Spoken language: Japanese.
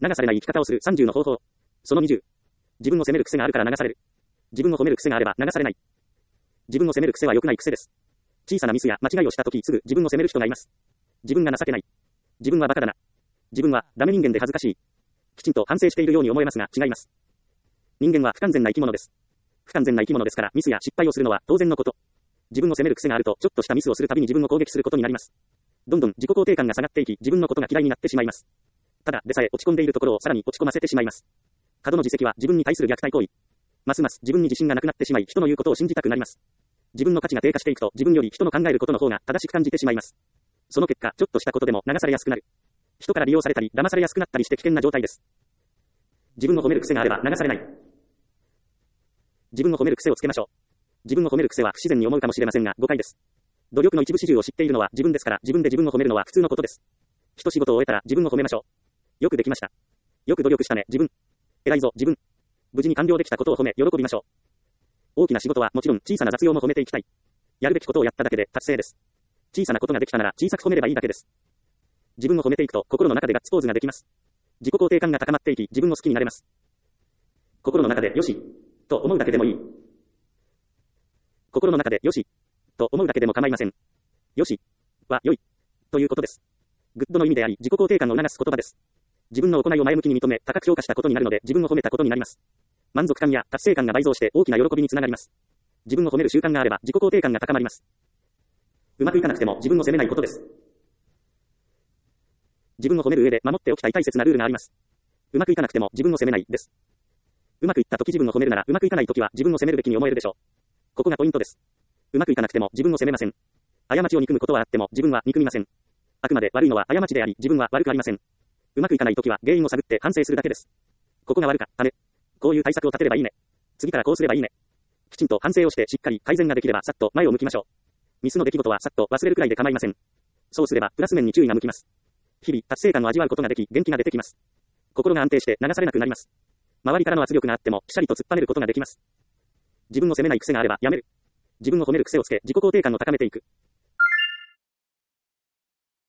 流されない生き方をする30の方法。その20。自分を責める癖があるから流される。自分を褒める癖があれば流されない。自分を責める癖は良くない癖です。小さなミスや間違いをしたときすぐ自分を責める人がいます。自分が情けない。自分はバカだな。自分はダメ人間で恥ずかしい。きちんと反省しているように思えますが違います。人間は不完全な生き物です。不完全な生き物ですからミスや失敗をするのは当然のこと。自分を責める癖があるとちょっとしたミスをするたびに自分を攻撃することになります。どんどん自己肯定感が下がっていき自分のことが嫌いになってしまいます。ただでさえ落ち込んでいるところをさらに落ち込ませてしまいます。過度の自責は自分に対する虐待行為。ますます自分に自信がなくなってしまい人の言うことを信じたくなります。自分の価値が低下していくと自分より人の考えることの方が正しく感じてしまいます。その結果ちょっとしたことでも流されやすくなる。人から利用されたり騙されやすくなったりして危険な状態です。自分を褒める癖があれば流されない。自分を褒める癖をつけましょう。自分を褒める癖は不自然に思うかもしれませんが誤解です。努力の一部始終を知っているのは自分ですから自分で自分を褒めるのは普通のことです。一仕事を終えたら自分を褒めましょう。よくできました。よく努力したね自分。偉いぞ自分。無事に完了できたことを褒め喜びましょう。大きな仕事はもちろん小さな雑用も褒めていきたい。やるべきことをやっただけで達成です。小さなことができたなら小さく褒めればいいだけです。自分を褒めていくと心の中でガッツポーズができます。自己肯定感が高まっていき自分を好きになれます。心の中でよしと思うだけでもいい。心の中でよしと思うだけでも構いません。よしは良いということです。グッドの意味であり自己肯定感を促す言葉です。自分の行いを前向きに認め高く評価したことになるので自分を褒めたことになります。満足感や達成感が倍増して大きな喜びにつながります。自分を褒める習慣があれば自己肯定感が高まります。うまくいかなくても自分を責めないことです。自分を褒める上で守っておきたい大切なルールがあります。うまくいかなくても自分を責めないです。うまくいった時自分を褒めるならうまくいかない時は自分を責めるべきに思えるでしょう。ここがポイントです。うまくいかなくても自分を責めません。過ちを憎むことはあっても自分は憎みません。あくまで悪いのは過ちであり自分は悪くありません。うまくいかない時は原因を探って反省するだけです。ここが悪かったね。こういう対策を立てればいいね。次からこうすればいいね。きちんと反省をしてしっかり改善ができればさっと前を向きましょう。ミスの出来事はさっと忘れるくらいで構いません。そうすればプラス面に注意が向きます。日々達成感を味わうことができ元気が出てきます。心が安定して流されなくなります。周りからの圧力があってもピシャリと突っ張れることができます。自分を責めない癖があればやめる。自分を褒める癖をつけ自己肯定感を高めていく。